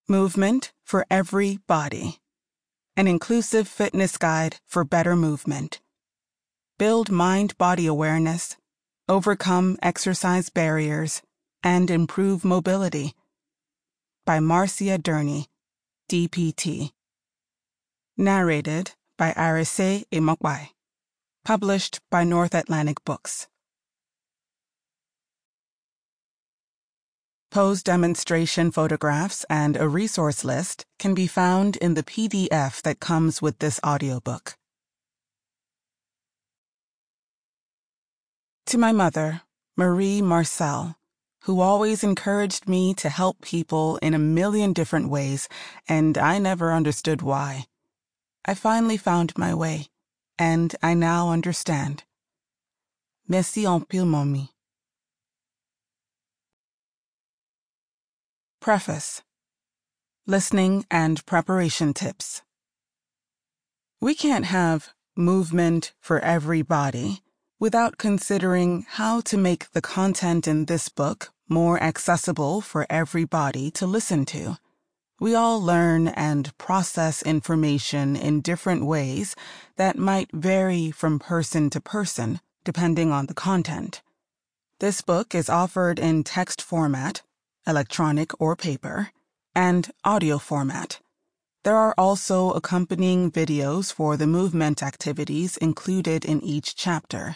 Movement for Every Body. An inclusive fitness guide for better movement. Build mind-body awareness, overcome exercise barriers, and improve mobility. By Marcia Durney, DPT. Narrated by Arise Imokwe. Published by North Atlantic Books. Pose demonstration photographs and a resource list can be found in the PDF that comes with this audiobook. To my mother, Marie Marcel, who always encouraged me to help people in a million different ways, and I never understood why. I finally found my way, and I now understand. Merci en pile, mommy. Preface. Listening and preparation tips. We can't have movement for every body without considering how to make the content in this book more accessible for everybody to listen to. We all learn and process information in different ways that might vary from person to person, depending on the content. This book is offered in text format, electronic or paper, and audio format. There are also accompanying videos for the movement activities included in each chapter.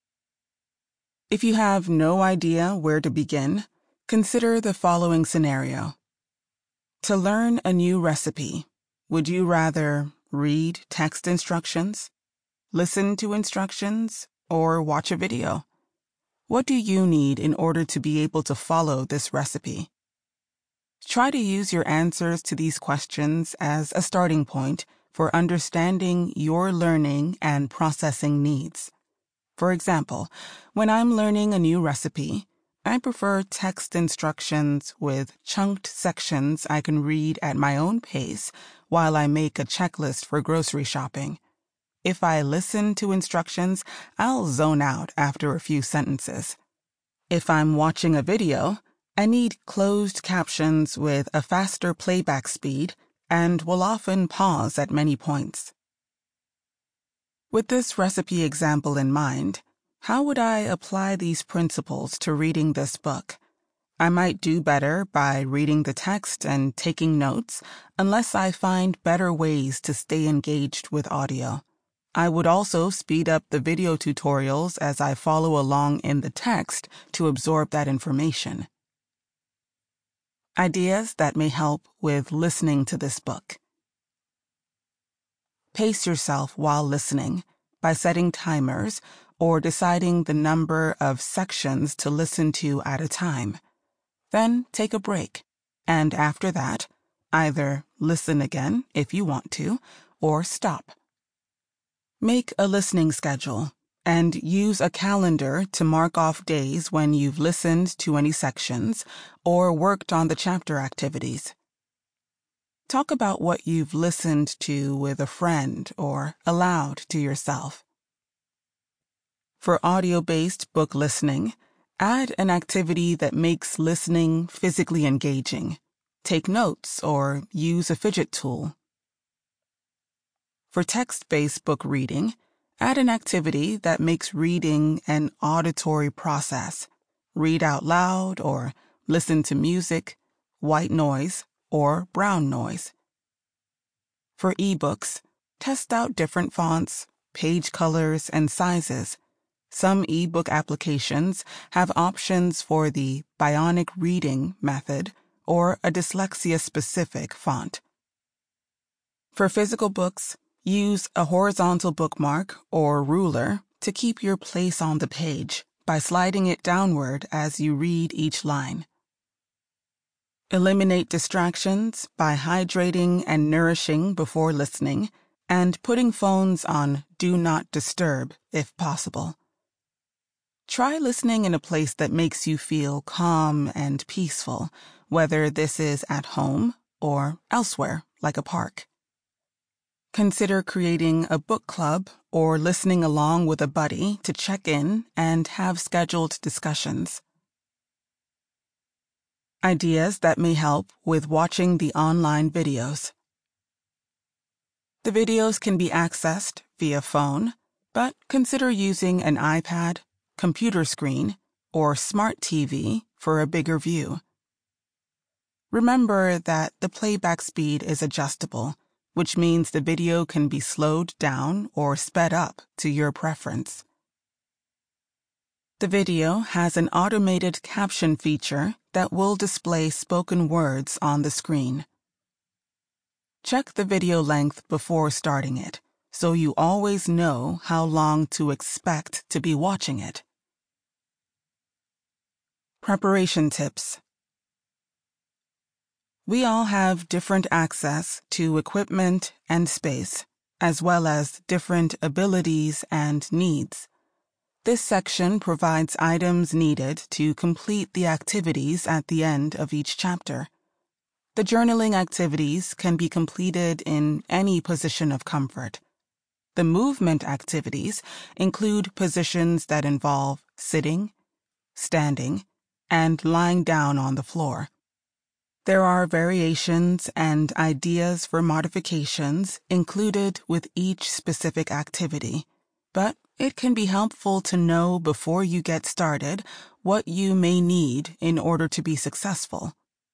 If you have no idea where to begin, consider the following scenario. To learn a new recipe, would you rather read text instructions, listen to instructions, or watch a video? What do you need in order to be able to follow this recipe? Try to use your answers to these questions as a starting point for understanding your learning and processing needs. For example, when I'm learning a new recipe, I prefer text instructions with chunked sections I can read at my own pace while I make a checklist for grocery shopping. If I listen to instructions, I'll zone out after a few sentences. If I'm watching a video, I need closed captions with a faster playback speed and will often pause at many points. With this recipe example in mind, how would I apply these principles to reading this book? I might do better by reading the text and taking notes unless I find better ways to stay engaged with audio. I would also speed up the video tutorials as I follow along in the text to absorb that information. Ideas that may help with listening to this book. Pace yourself while listening by setting timers or deciding the number of sections to listen to at a time. Then take a break, and after that, either listen again if you want to, or stop. Make a listening schedule and use a calendar to mark off days when you've listened to any sections or worked on the chapter activities. Talk about what you've listened to with a friend or aloud to yourself. For audio-based book listening, add an activity that makes listening physically engaging. Take notes or use a fidget tool. For text-based book reading, add an activity that makes reading an auditory process. Read out loud or listen to music, white noise, or brown noise. For ebooks, test out different fonts, page colors, and sizes. Some ebook applications have options for the bionic reading method or a dyslexia-specific font. For physical books, use a horizontal bookmark or ruler to keep your place on the page by sliding it downward as you read each line. Eliminate distractions by hydrating and nourishing before listening and putting phones on Do Not Disturb if possible. Try listening in a place that makes you feel calm and peaceful, whether this is at home or elsewhere, like a park. Consider creating a book club or listening along with a buddy to check in and have scheduled discussions. Ideas that may help with watching the online videos. The videos can be accessed via phone, but consider using an iPad, computer screen, or smart TV for a bigger view. Remember that the playback speed is adjustable, which means the video can be slowed down or sped up to your preference. The video has an automated caption feature that will display spoken words on the screen. Check the video length before starting it, so you always know how long to expect to be watching it. Preparation tips. We all have different access to equipment and space, as well as different abilities and needs. This section provides items needed to complete the activities at the end of each chapter. The journaling activities can be completed in any position of comfort. The movement activities include positions that involve sitting, standing, and lying down on the floor. There are variations and ideas for modifications included with each specific activity, but it can be helpful to know before you get started what you may need in order to be successful.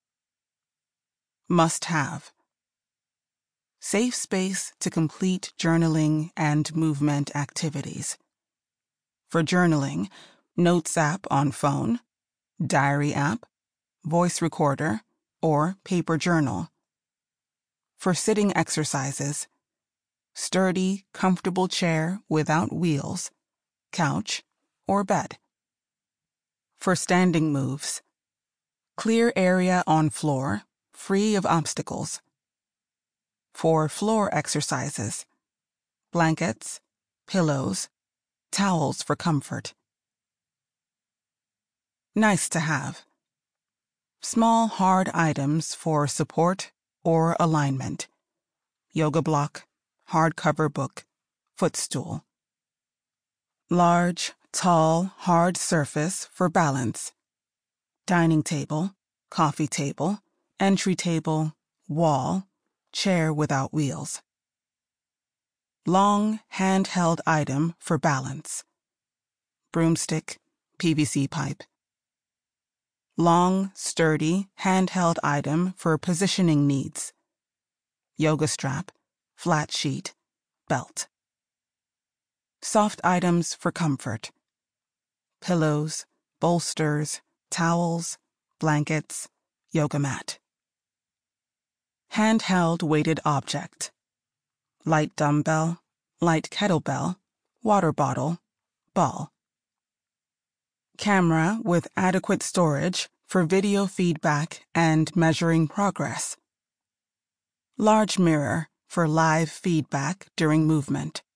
Must have. Safe space to complete journaling and movement activities. For journaling, Notes app on phone, Diary app, voice recorder, or paper journal. For sitting exercises, sturdy, comfortable chair without wheels, couch, or bed. For standing moves, clear area on floor, free of obstacles. For floor exercises, blankets, pillows, towels for comfort. Nice to have. Small hard items for support or alignment. Yoga block, hardcover book, footstool. Large, tall, hard surface for balance. Dining table, coffee table, entry table, wall, chair without wheels. Long, handheld item for balance. Broomstick, PVC pipe. Long, sturdy, handheld item for positioning needs. Yoga strap, flat sheet, belt. Soft items for comfort. Pillows, bolsters, towels, blankets, yoga mat. Handheld weighted object. Light dumbbell, light kettlebell, water bottle, ball. Camera with adequate storage for video feedback and measuring progress. Large mirror for live feedback during movement.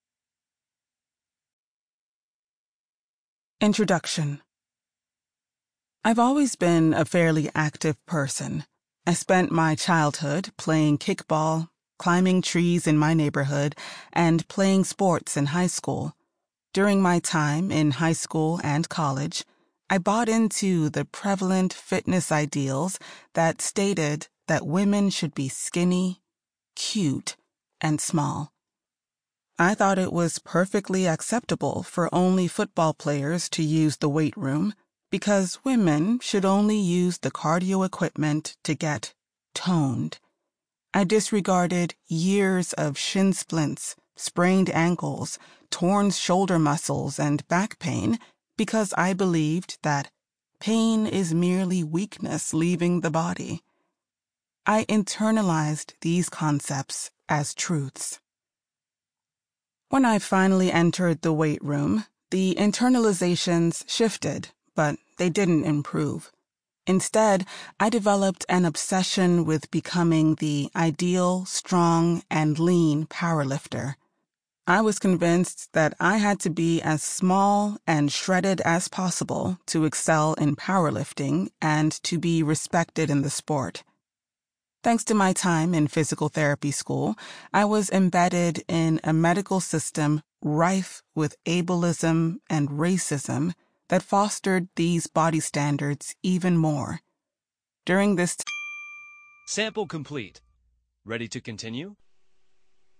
Introduction. I've always been a fairly active person. I spent my childhood playing kickball, climbing trees in my neighborhood, and playing sports in high school. During my time in high school and college, I bought into the prevalent fitness ideals that stated that women should be skinny, cute, and small. I thought it was perfectly acceptable for only football players to use the weight room because women should only use the cardio equipment to get toned. I disregarded years of shin splints, sprained ankles, torn shoulder muscles, and back pain because I believed that pain is merely weakness leaving the body. I internalized these concepts as truths. When I finally entered the weight room, the internalizations shifted, but they didn't improve. Instead, I developed an obsession with becoming the ideal, strong, and lean powerlifter. I was convinced that I had to be as small and shredded as possible to excel in powerlifting and to be respected in the sport. Thanks to my time in physical therapy school, I was embedded in a medical system rife with ableism and racism that fostered these body standards even more. During this Sample complete. Ready to continue?